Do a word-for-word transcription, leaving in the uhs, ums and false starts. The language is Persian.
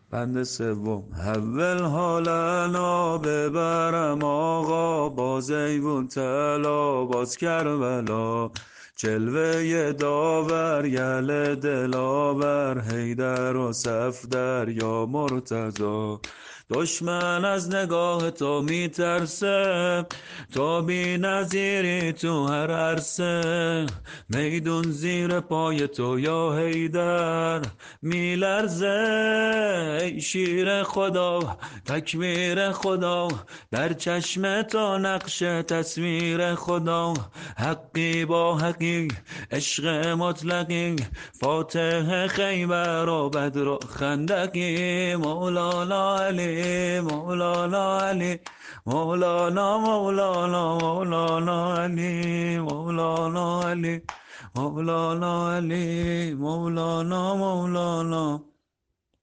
بند سوم اول حالنا ببرم آقا، باز ایوون طلا باز کربلا، جلوه داور یل دلاور، حیدر و صفدر یا مرتضا. دشمن از نگاه تو میترسه، تو بی نظیری تو هر عرصه، میدون زیر پای تو یا حیدر میلرزه. ای شیر خدا تکبیر خدا، در چشم تو نقش تصویر خدا، حقی با حقی عشق مطلقی، فاتح خیبر و بدر و خندقی. مولانا علی مولانا علی مولانا مولانا مولانا علی مولانا علی مولانا علی مولانا مولانا